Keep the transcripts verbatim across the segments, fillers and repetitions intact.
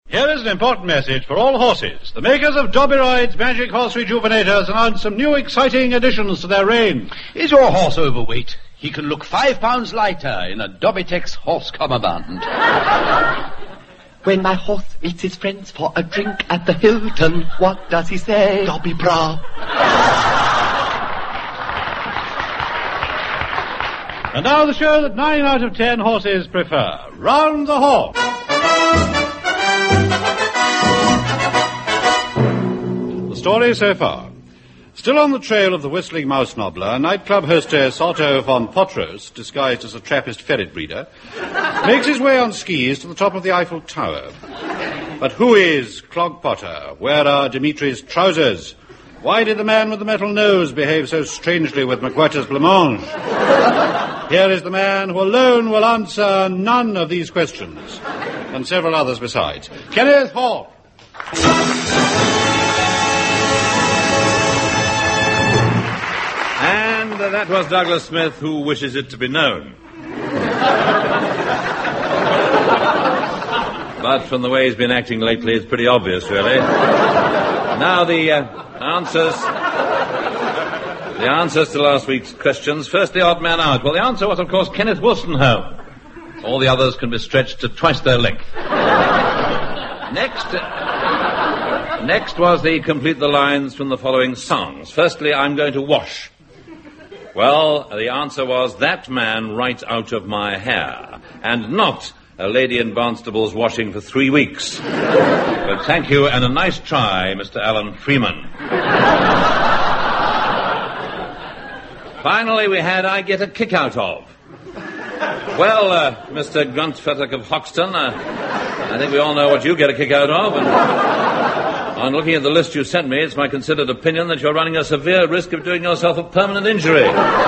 Here is an important message for all horses. The makers of Doberoids Magic Horse Rejuvenators announced some new exciting additions to their range. Is your horse overweight? He can look five pounds lighter in a Dobitex horse cummerbund. When my horse meets his friends for a drink at the Hilton, what does he say? Dobby bra. And now the show that nine out of ten horses prefer. Round the Horse. The story so far. Still on the trail of the whistling mouse nobbler, nightclub hostess Otto von Potros, disguised as a Trappist ferret breeder, makes his way on skis to the top of the Eiffel Tower. But who is Clog Potter? Where are Dimitri's trousers? Why did the man with the metal nose behave so strangely with McWhirter's blancmange? Here is the man who alone will answer none of these questions, and several others besides. Kenneth Hall. And uh, that was Douglas Smith, who wishes it to be known. But from the way he's been acting lately, it's pretty obvious, really. Now the uh, answers... The answers to last week's questions. First, the odd man out. Well, the answer was, of course, Kenneth Wolstenholme. All the others can be stretched to twice their length. Next... Uh, next was the complete the lines from the following songs. Firstly, I'm going to wash. Well, the answer was that man right out of my hair, and not a lady in Barnstable's washing for three weeks. But thank you, and a nice try, Mister Alan Freeman. Finally, we had I Get a Kick Out Of. Well, uh, Mister Gruntfettock of Hoxton, uh, I think we all know what you get a kick out of, and on looking at the list you sent me, it's my considered opinion that you're running a severe risk of doing yourself a permanent injury.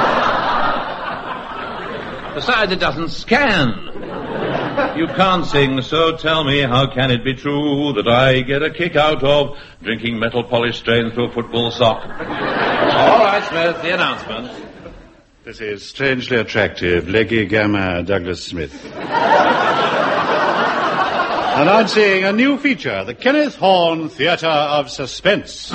Besides, it doesn't scan. You can't sing, so tell me, how can it be true that I get a kick out of drinking metal polish strained through a football sock? All right, Smith, the announcement. This is strangely attractive, leggy gamin Douglas Smith. Announcing a new feature, the Kenneth Horne Theatre of Suspense.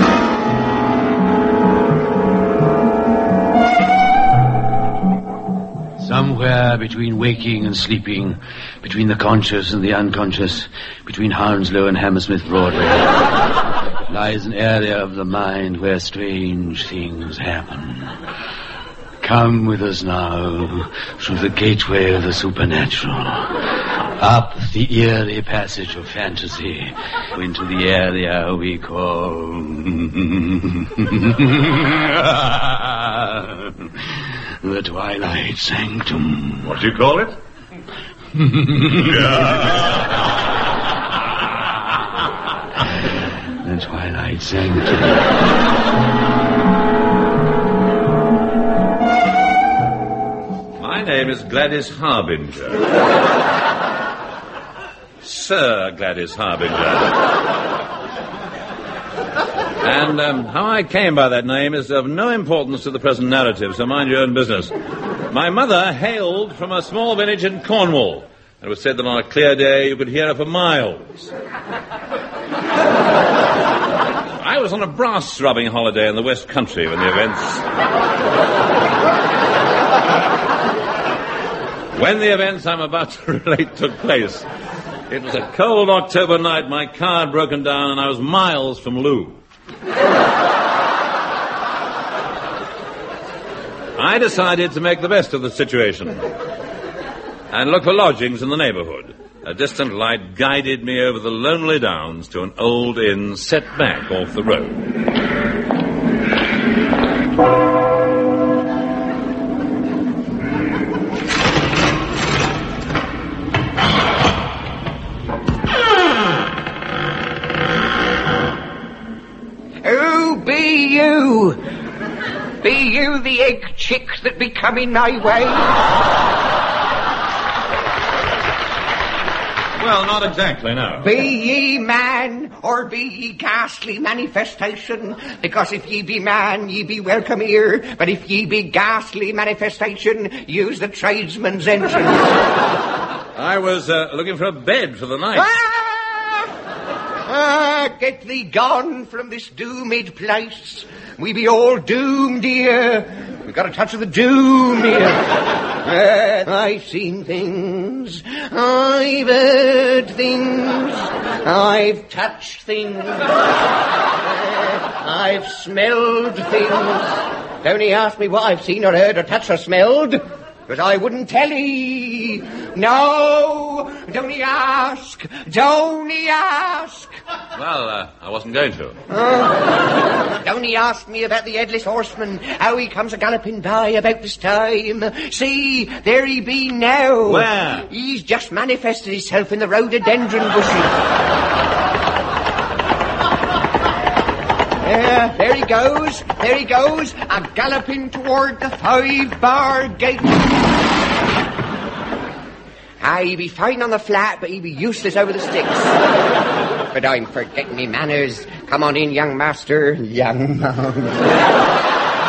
Somewhere between waking and sleeping, between the conscious and the unconscious, between Hounslow and Hammersmith Broadway, lies an area of the mind where strange things happen. Come with us now through the gateway of the supernatural, up the eerie passage of fantasy, into the area we call the Twilight Sanctum. What do you call it? The Twilight Sanctum. My name is Gladys Harbinger. Sir Gladys Harbinger. And um, how I came by that name is of no importance to the present narrative, so mind your own business. My mother hailed from a small village in Cornwall. It was said that on a clear day you could hear her for miles. I was on a brass rubbing holiday in the West Country when the events... when the events I'm about to relate took place. It was a cold October night, my car had broken down, and I was miles from Lou. I decided to make the best of the situation and look for lodgings in the neighborhood. A distant light guided me over the lonely downs to an old inn set back off the road. Oh, be you, be you the egg chick that be coming my way? Well, not exactly, no. Be ye man, or be ye ghastly manifestation? Because if ye be man, ye be welcome here, but if ye be ghastly manifestation, use the tradesman's entrance. I was uh, looking for a bed for the night. Ah! Ah, get thee gone from this doomed place. We be all doomed here. We got a touch of the doom here. Uh, I've seen things. I've heard things. I've touched things. Uh, I've smelled things. Don't he ask me what I've seen or heard or touched or smelled? But I wouldn't tell ye. No, don't he ask. Don't he ask. Well, uh, I wasn't going to. Oh, don't he ask me about the headless horseman, how he comes a-galloping by about this time. See, there he be now. Where? He's just manifested himself in the rhododendron bushes. Yeah, there he goes, there he goes, a-galloping toward the five-bar gate. Ah, he be fine on the flat, but he be useless over the sticks. But I'm forgetting me manners. Come on in, young master. Young man.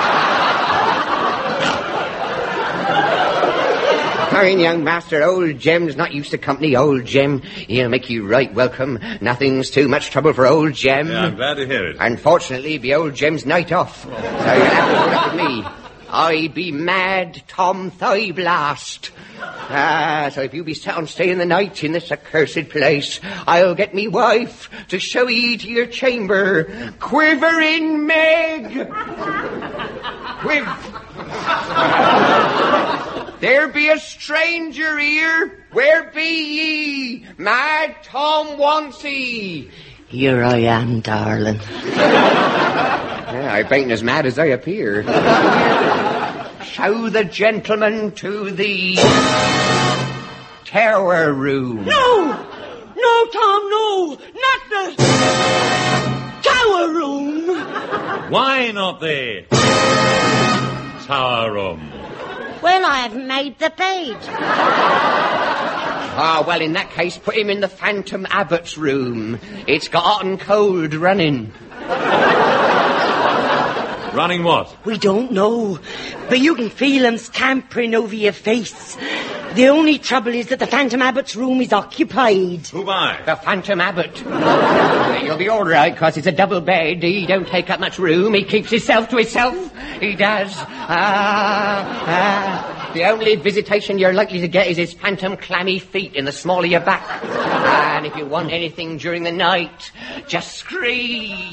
Come in, young master. Old Jem's not used to company. Old Jem, he'll make you right welcome. Nothing's too much trouble for old Jem. Yeah, I'm glad to hear it. Unfortunately, be old Jem's night off. So you'll have to put up with me. I be mad Tom Thighblast. Ah, so if you be set on staying the night in this accursed place, I'll get me wife to show ye to your chamber. Quivering Meg! Quiv... There be a stranger here. Where be ye? Mad Tom wants ye. Here I am, darling. Yeah, I bain't as mad as I appear. Show the gentleman to the tower room. No! No, Tom, no! Not the tower room! Why not the tower room? Well, I haven't made the page. Ah, well, in that case, put him in the Phantom Abbot's room. It's got hot and cold running. Running what? We don't know, but you can feel him scampering over your face. The only trouble is that the Phantom Abbot's room is occupied. Who by? The Phantom Abbot. You'll be all right, because it's a double bed. He don't take up much room. He keeps himself to himself. He does. Ah, ah. The only visitation you're likely to get is his phantom clammy feet in the small of your back. And if you want anything during the night, just scream.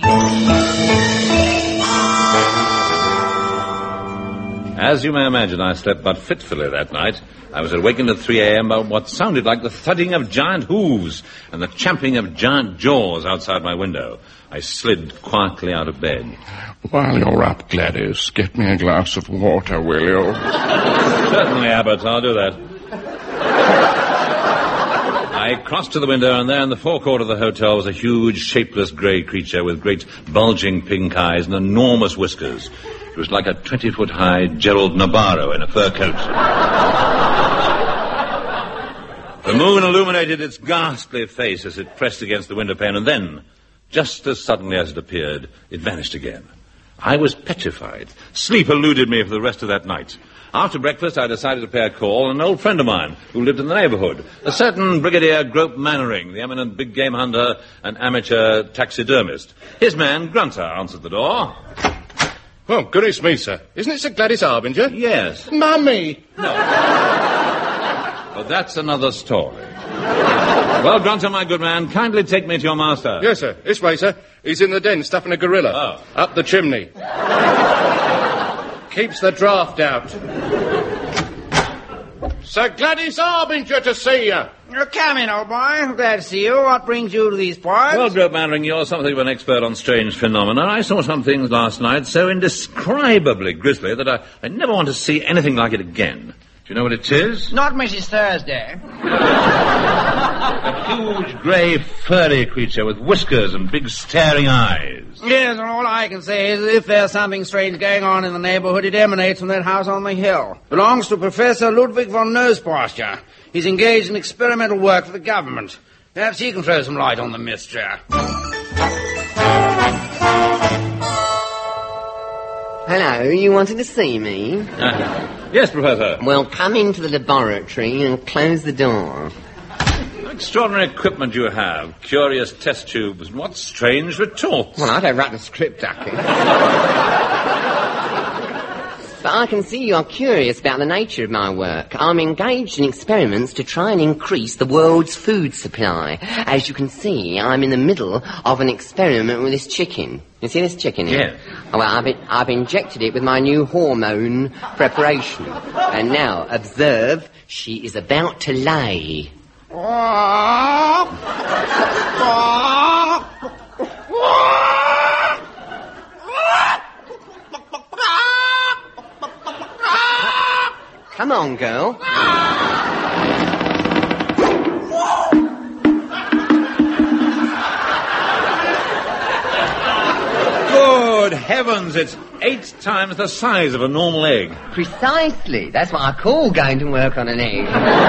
As you may imagine, I slept but fitfully that night. I was awakened at three a.m. by what sounded like the thudding of giant hooves and the champing of giant jaws outside my window. I slid quietly out of bed. While you're up, Gladys, get me a glass of water, will you? Certainly, Abbott, I'll do that. I crossed to the window, and there in the forecourt of the hotel was a huge, shapeless grey creature with great, bulging pink eyes and enormous whiskers. It was like a twenty-foot-high Gerald Nabarro in a fur coat. The moon illuminated its ghastly face as it pressed against the window pane, and then, just as suddenly as it appeared, it vanished again. I was petrified. Sleep eluded me for the rest of that night. After breakfast, I decided to pay a call on an old friend of mine who lived in the neighborhood, a certain Brigadier Grope Mannering, the eminent big game hunter and amateur taxidermist. His man, Grunter, answered the door. Oh, goodness me, sir. Isn't it Sir Gladys Arbinger? Yes. Mummy! No. But that's another story. Well, Grunter, my good man, kindly take me to your master. Yes, sir. This way, sir. He's in the den stuffing a gorilla. Oh. Up the chimney. Keeps the draft out. Sir Gladys Arbinger to see you. Oh, come in, old boy. Glad to see you. What brings you to these parts? Well, Grope Mannering, you're something of an expert on strange phenomena. I saw some things last night so indescribably grisly that I, I never want to see anything like it again. Do you know what it is? Not Missus Thursday. A huge, grey, furry creature with whiskers and big staring eyes. Yes, and all I can say is that if there's something strange going on in the neighborhood, it emanates from that house on the hill. Belongs to Professor Ludwig von Nosepasture. He's engaged in experimental work for the government. Perhaps he can throw some light on the mystery. Hello, you wanted to see me? Uh, yes, Professor. Well, come into the laboratory and close the door. extraordinary equipment you have. Curious test tubes. And what strange retorts. Well, I don't write the script, Ducky. But I can see you're curious about the nature of my work. I'm engaged in experiments to try and increase the world's food supply. As you can see, I'm in the middle of an experiment with this chicken. You see this chicken here? Yes. Oh, well, I've, I've injected it with my new hormone preparation. And now, observe, she is about to lay. Come on, girl. Good heavens, it's eight times the size of a normal egg. Precisely. That's what I call going to work on an egg.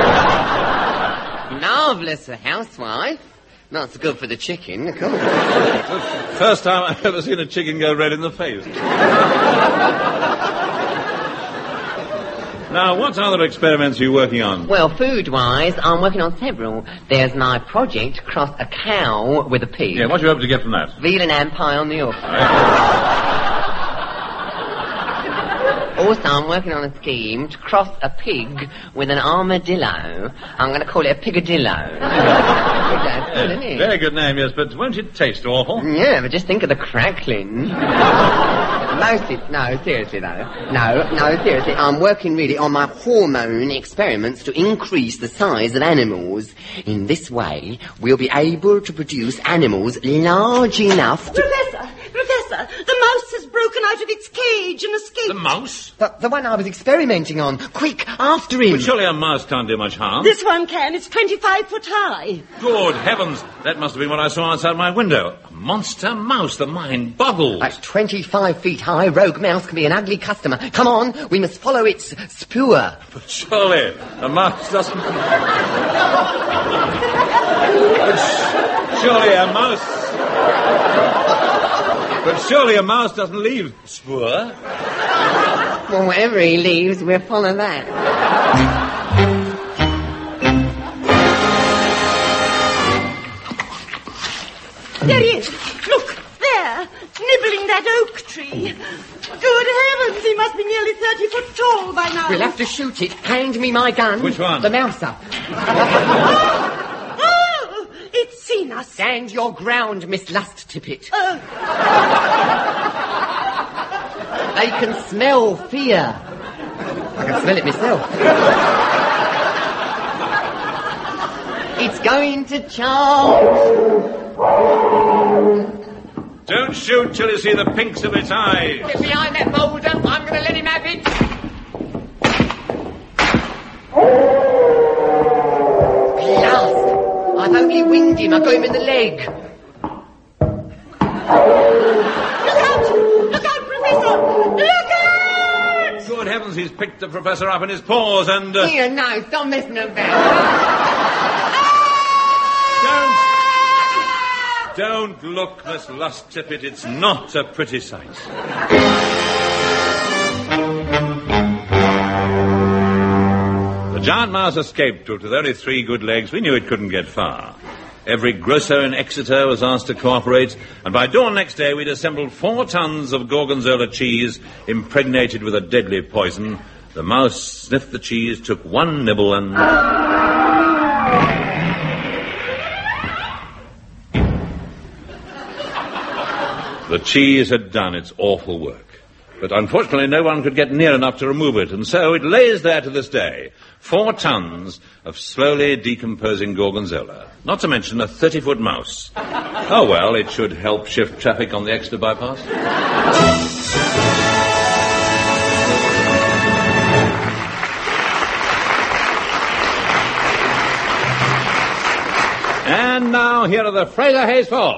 Marvellous, a housewife. Not so good for the chicken, of course. First time I've ever seen a chicken go red in the face. Now, what other experiments are you working on? Well, food-wise, I'm working on several. There's my project, cross a cow with a pig. Yeah, what do you hope to get from that? Veal and ham pie on the off. Also, I'm working on a scheme to cross a pig with an armadillo. I'm going to call it a pigadillo. That's good, isn't it? Very good name, yes, but won't it taste awful? Yeah, but just think of the crackling. Mostly, no, seriously though. No, no, seriously, I'm working really on my hormone experiments to increase the size of animals. In this way, we'll be able to produce animals large enough to... Professor! Professor! The mouse has broken out of its cage and escaped. The mouse? The, the one I was experimenting on. Quick, after him. But surely a mouse can't do much harm. This one can. It's twenty-five foot high. Good heavens, that must have been what I saw outside my window. A monster mouse, the mind boggles. At twenty-five feet high, rogue mouse can be an ugly customer. Come on, we must follow its spoor. But surely a mouse doesn't... but sh- surely a mouse... But surely a mouse doesn't leave spoor. Well, wherever he leaves, we'll follow that. There he is. Look, there, nibbling that oak tree. Good heavens, he must be nearly thirty foot tall by now. We'll have to shoot it. Hand me my gun. Which one? The mouser. Oh, it's seen us. Stand your ground, Miss Lust Tippet. Uh, They can smell fear. I can smell it myself. It's going to charge. Don't shoot till you see the pinks of its eyes. Get behind that boulder. I'm going to let him have it. Blast! I've only winged him. I got him in the leg. look out! Look out, Professor! Look out! Good heavens, he's picked the professor up in his paws and... Uh, Here, no, stop messing about. Don't look, Miss Lust Tippet. It's not a pretty sight. The giant mouse escaped, but with only three good legs, we knew it couldn't get far. Every grocer in Exeter was asked to cooperate, and by dawn next day we'd assembled four tons of Gorgonzola cheese impregnated with a deadly poison. The mouse sniffed the cheese, took one nibble, and... The cheese had done its awful work. But unfortunately no one could get near enough to remove it, and so it lays there to this day. Four tons of slowly decomposing Gorgonzola. Not to mention a thirty-foot mouse. Oh, well, it should help shift traffic on the Exeter bypass. And now, here are the Fraser Hayes Four.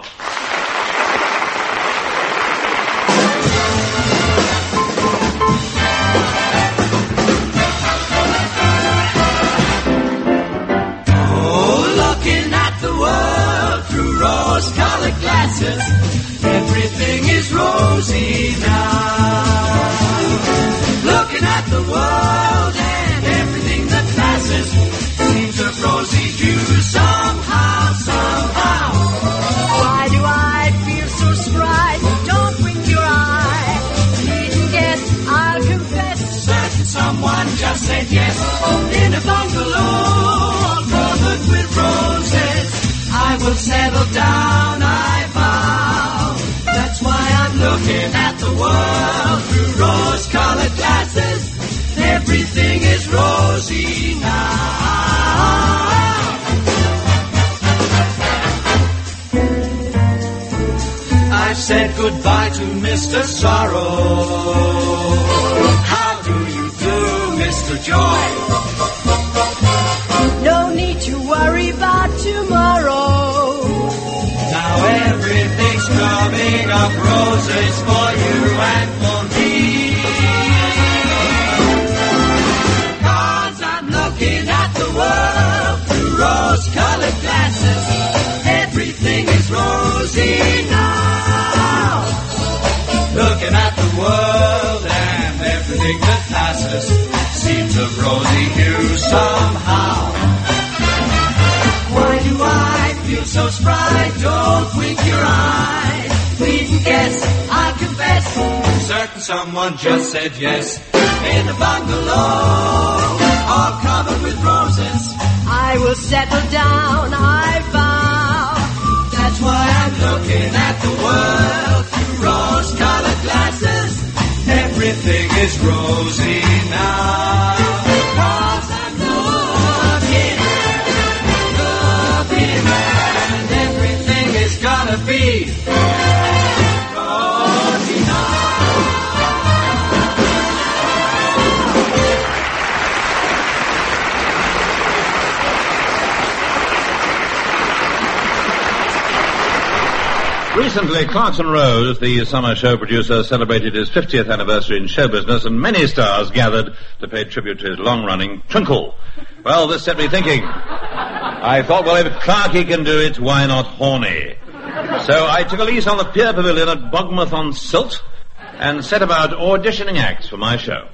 Rose-colored glasses, everything is rosy now. Looking at the world and everything that passes seems a rosy view somehow. settle down, I vow. That's why I'm looking at the world through rose-colored glasses. Everything is rosy now. I said goodbye to Mister Sorrow. How do you do, Mister Joy? No need to worry about tomorrow. Now everything's coming up roses for you and for me. 'Cause I'm looking at the world through rose-colored glasses. Everything is rosy now. Looking at the world and everything that passes seems of rosy hue somehow. Why do I feel so spry? Don't wink your eye. Needn't guess, I confess. Certain someone just said yes. In a bungalow, all covered with roses. I will settle down, I vow. That's why I'm looking at the world through rose-colored glasses. Everything is rosy now. 'Cause I'm looking, looking, and everything is gonna be rosy now. Recently, Clarkson Rose, the summer show producer, celebrated his fiftieth anniversary in show business, and many stars gathered to pay tribute to his long-running Twinkle. Well, this set me thinking. I thought, well, if Clarky can do it, why not Horny? So I took a lease on the Pier Pavilion at Bogmouth-on-Silt and set about auditioning acts for my show.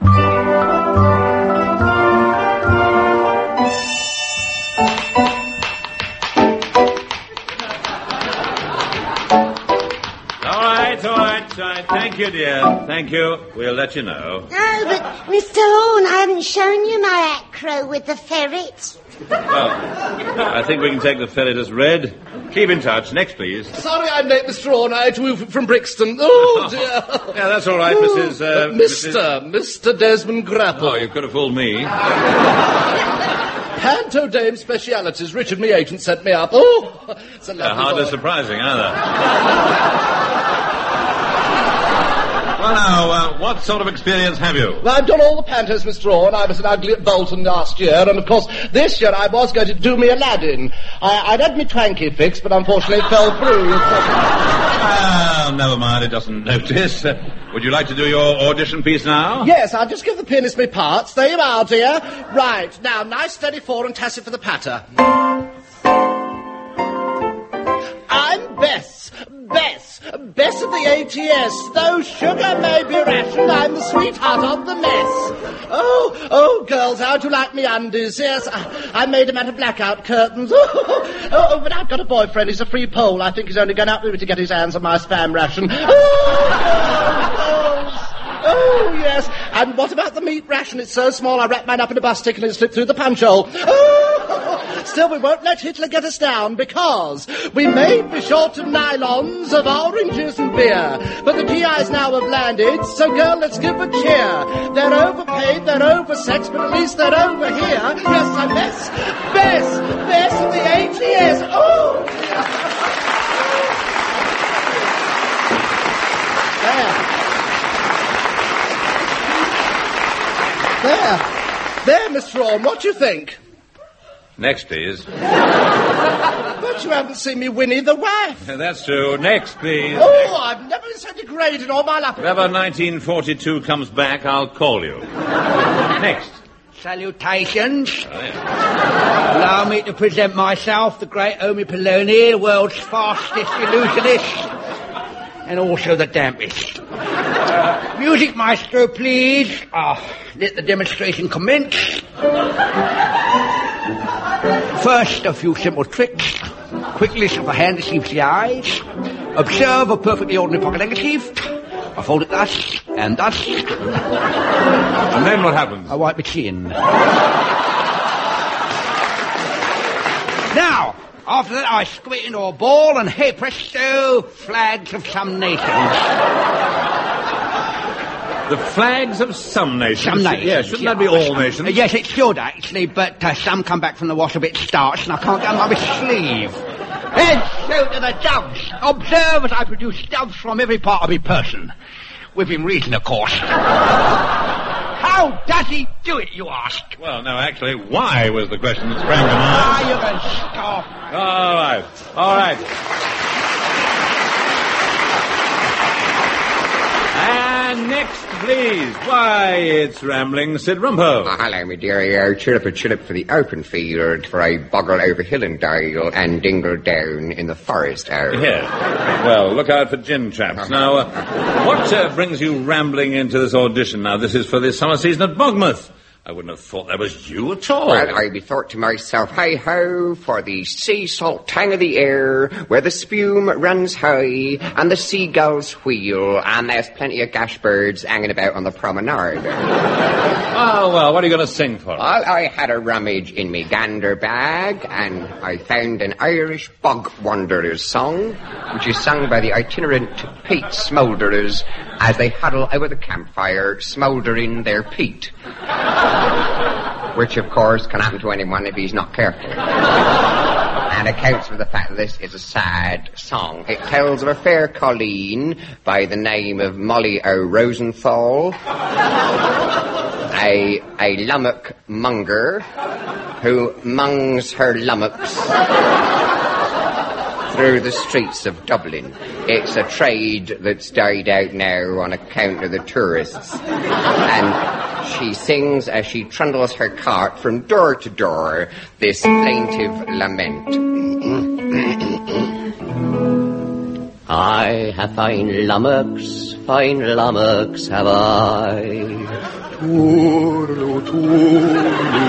All right, all right. Thank you, dear. Thank you. We'll let you know. Oh, but Mister Horn, I haven't shown you my acro with the ferret. Well, I think we can take the ferret as read. Keep in touch. Next, please. Sorry I'm late, Mister Horn. I had to move from Brixton. Oh, dear. Yeah, that's all right, Missus Uh, uh, Mister Mister Desmond Grapple. Oh, you could have fooled me. Panto Dame Specialities. Richard, me agent, sent me up. Oh, it's a They're lovely hardly boy. surprising, are they? Well, now, uh, what sort of experience have you? Well, I've done all the pantos, Mister Orne. I was an ugly at Bolton last year, and of course, this year I was going to do me Aladdin. I, I'd had me twanky fixed, but unfortunately it fell through. Ah, never mind, it doesn't notice. Uh, would you like to do your audition piece now? Yes, I'll just give the pianist me parts. There you are, dear. Right, now, nice steady four and tacit for the patter. I'm Bess. Bess. Bess of the A T S. Though sugar may be rationed, I'm the sweetheart of the mess. Oh, oh, girls, how'd you like me undies? Yes, I, I made them out of blackout curtains. Oh, oh, but I've got a boyfriend. He's a free Pole. I think he's only going out with me to get his hands on my spam ration. Oh, girls. Oh, yes. And what about the meat ration? It's so small I wrap mine up in a bus ticket and it slipped through the punch hole. Oh, still, we won't let Hitler get us down because we may be short of nylons, of oranges and beer. But the G Is now have landed, so girl, let's give a cheer. They're overpaid, they're oversexed, but at least they're over here. Yes, I'm Bess. Bess. Bess of the A T S. Oh! There. There. There, Mister Orme, what do you think? Next, please. But you haven't seen me Winnie the wife. That's true. Next, please. Oh, I've never been so degraded all my life. If ever nineteen forty-two comes back, I'll call you. Next. Salutations. Oh, yeah. Allow me to present myself, the great Omi Poloni, the world's fastest illusionist, and also the dampest. Music maestro, please. Ah, let the demonstration commence. First, a few simple tricks. Quick list of a hand deceives the eyes. Observe a perfectly ordinary pocket handkerchief. I fold it thus, and thus. And then what happens? I wipe my chin. Now, After that, I squeak into a ball, and hey presto, flags of some nations. The flags of some nations? Some nations. Yes, shouldn't yeah. that be all nations? Uh, yes, it should, actually, but uh, some come back from the wash a bit starched, and I can't get them on my sleeve. And so to the doves. Observe as I produce doves from every part of my person. Within reason, of course. How does he do it, you ask? Well, no, actually, why was the question that sprang to mind. Ah, you can stop. All right, all right. And next, please. Why, it's Rambling Sid Rumpo. Oh, hello, my dear. Uh, chirrup a chirrup for the open field, for I boggle over hill and dale and dingle down in the forest. Oh. Here. Well, look out for gin traps. Now, uh, what uh, brings you rambling into this audition? Now, this is for the summer season at Bogmouth. I wouldn't have thought that was you at all. Well, I bethought to myself, hey-ho, for the sea salt tang of the air, where the spume runs high, and the seagulls wheel, and there's plenty of gash birds hanging about on the promenade. Oh, well, what are you going to sing for? Well, I had a rummage in me gander bag, and I found an Irish bog wanderers song, which is sung by the itinerant peat smoulderers as they huddle over the campfire, smouldering their peat. Which, of course, can happen to anyone if he's not careful. And accounts for the fact that this is a sad song. It tells of a fair colleen by the name of Molly O'Rosenthal, a, a lummock monger who mungs her lummocks through the streets of Dublin. It's a trade that's died out now on account of the tourists. And she sings as she trundles her cart from door to door this plaintive lament. I have fine lummocks, fine lummocks have I. Toodle, toodle,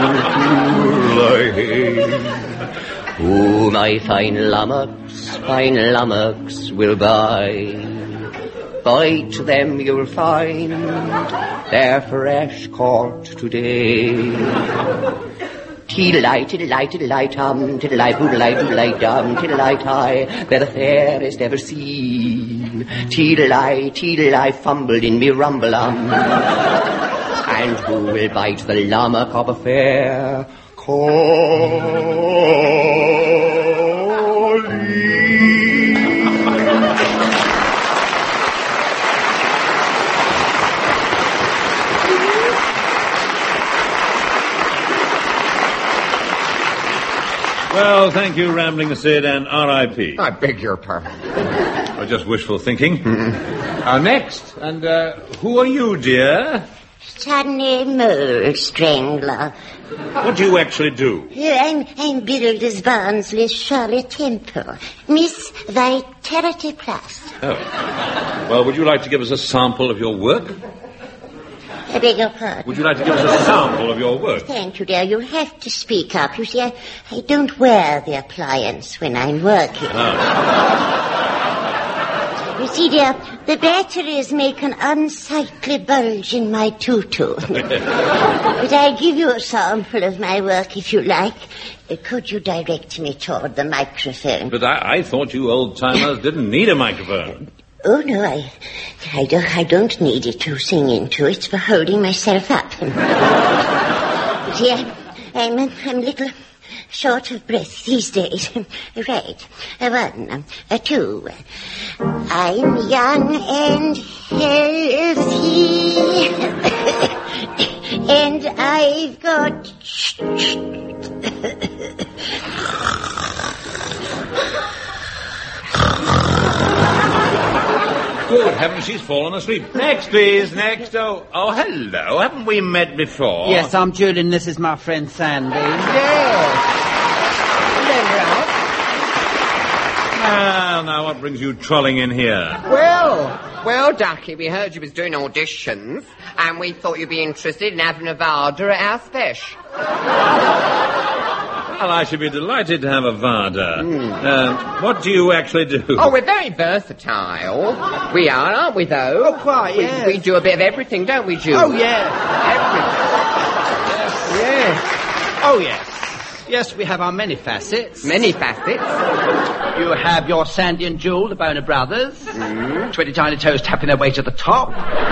toodle, oh, my fine lummocks, fine lummocks will buy. Bite them you'll find, they're fresh caught today. Tiddle-eye, tiddle-eye, tiddle-eye, tum, tiddle-eye, poodle-eye, poodle-eye, dum, tiddle-eye, tie, they're the fairest ever seen. Tiddle-eye, tiddle-eye, fumbled in me rumble-um. And who will bite the lummock of a fair colleen? Well, thank you, Rambling Sid, and R I P I beg your pardon. Or just wishful thinking. Our next, and uh, who are you, dear? Sunny Mole Strangler. What do you actually do? I'm, I'm Builders Barnsley's Shirley Temple, Miss Vitality Plus. Oh. Well, would you like to give us a sample of your work? I beg your pardon. Would you like to give us a sample of your work? Thank you, dear. You'll have to speak up. You see, I, I don't wear the appliance when I'm working. Oh. You see, dear, the batteries make an unsightly bulge in my tutu. But I'll give you a sample of my work if you like. Uh, could you direct me toward the microphone? But I, I thought you old-timers didn't need a microphone. Oh, no, I, I, don't, I don't need it to sing into. It's for holding myself up. See, I, I'm, I'm a little short of breath these days. Right. A one, a two. I'm young and healthy. And I've got... Good heavens, she's fallen asleep. Next, please, next. Oh, oh, hello. Haven't we met before? Yes, I'm Julian. This is my friend Sandy. Yes. Ah, now what brings you trolling in here? Well, well, Ducky, we heard you was doing auditions, and we thought you'd be interested in having a Varda at our special. Well, I should be delighted to have a Varda. Mm. Uh, what do you actually do? Oh, we're very versatile. We are, aren't we, though? Oh, quite, yes. We, we do a bit of everything, don't we, Jules? Oh, yeah. Everything. Yes. Yes. Oh, yes. Yes, we have our many facets. Many facets? You have your Sandy and Jewel, the Boner Brothers. Mm. Twenty tiny toes tapping their way to the top.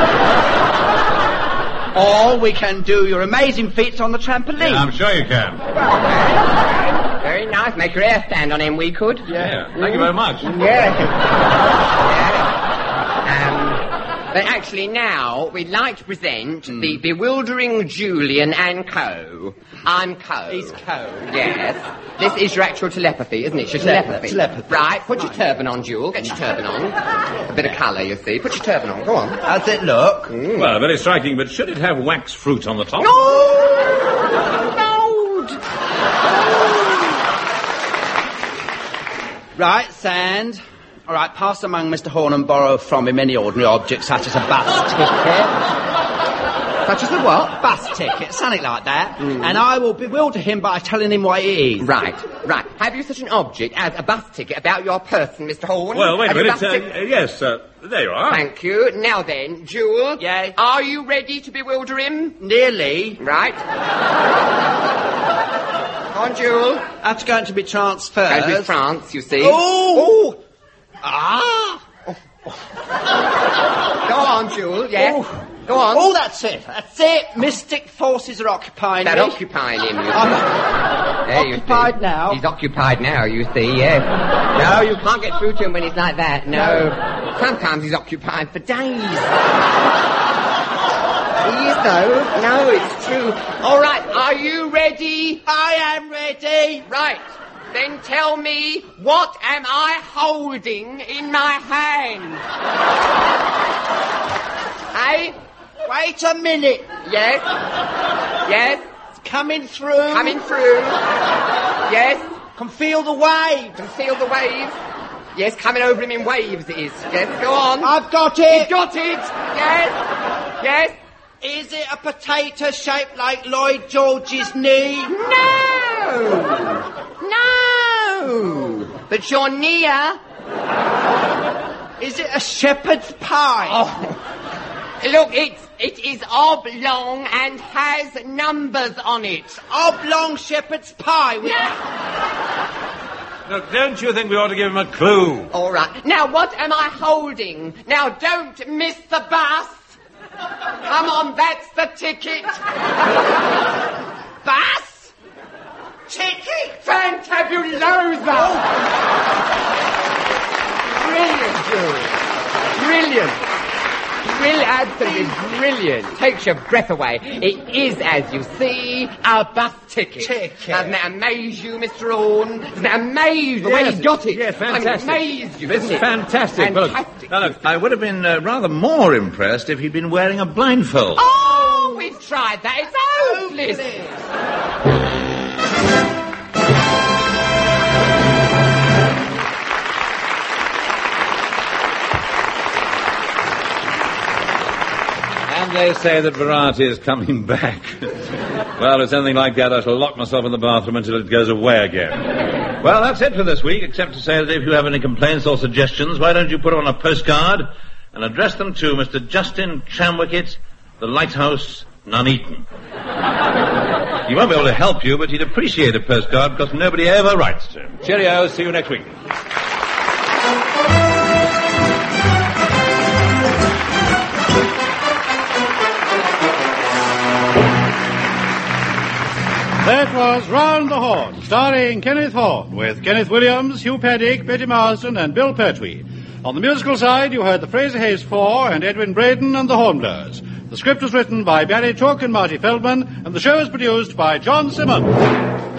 Or we can do your amazing feats on the trampoline. Yeah, I'm sure you can. Very nice. Make your hair stand on him, we could. Yeah. Thank mm. you very much. Yeah. yeah. Um, but actually now, we'd like to present mm. the bewildering Julian and Co. I'm Co. He's Co. Yes. This is your actual telepathy, isn't it? Your telepathy. Telepathy. Right, put your turban on, Jewel. Get your turban on. A bit of colour, you see. Put your turban on. Go on. How's it look? Mm. Well, very striking, but should it have wax fruit on the top? No! No! Right, Sand. All right, pass among Mister Horn and borrow from him any ordinary object, such as a bus ticket. Such as a what? Bus ticket, something like that. Mm. And I will bewilder him by telling him what it is. Right, right. Have you such an object as a bus ticket about your person, Mister Horn? Well, wait Have a you minute. bus Uh, tic- uh, yes, uh, there you are. Thank you. Now then, Jewel. Yeah? Are you ready to bewilder him? Nearly. Right. Come on, Jewel. I have to go into my trance first. Go to France, you see. Oh! oh. Ah! Go on, Jewel, yes. Oh. Go on. Oh, that's it. That's it. Mystic forces are occupying They're me. occupying him, you see. I'm There you occupied see. now. He's occupied now, you see, yes. No, you can't get through to him when he's like that, no. no. Sometimes he's occupied for days. He is, though. No, it's true. All right, are you ready? I am ready. Right. Then tell me, what am I holding in my hand? Hey? Wait a minute. Yes? Yes? It's coming through. Coming through. Yes? Can feel the wave. Can feel the waves. Yes, coming over him in waves it is. Yes, go on. I've got it. You've got it. Yes? Yes? Is it a potato shaped like Lloyd George's knee? No! No! But you're near. Is it a shepherd's pie? Oh. Look, it's, it is oblong and has numbers on it. Oblong shepherd's pie with... Look, don't you think we ought to give him a clue? All right. Now, what am I holding? Now, don't miss the bus. Come on, that's the ticket. Bus? Ticket? Fantabulosa! Brilliant, Jules. Brilliant. Brilliant, absolutely brilliant. Takes your breath away. It is, as you see, a bus ticket. Ticket. Doesn't that amaze you, Mister Orne? Doesn't that amaze the way Yes, he got it? yes, fantastic. I mean, amaze you, This doesn't is it? fantastic. Well, Fantastic. Now, look, I would have been uh, rather more impressed if he'd been wearing a blindfold. Oh, we've tried that. It's hopeless. And they say that variety is coming back. Well, if it's anything like that, I shall lock myself in the bathroom until it goes away again. Well, that's it for this week, except to say that if you have any complaints or suggestions, why don't you put on a postcard and address them to Mister Justin Tramwicket, The Lighthouse, Nuneaton. He won't be able to help you, but he'd appreciate a postcard because nobody ever writes to him. Cheerio, see you next week. That was Round the Horn, starring Kenneth Horne, with Kenneth Williams, Hugh Paddick, Betty Marsden, and Bill Pertwee. On the musical side, you heard the Fraser Hayes Four and Edwin Braden and the Hornblowers. The script was written by Barry Took and Marty Feldman, and the show was produced by John Simmons.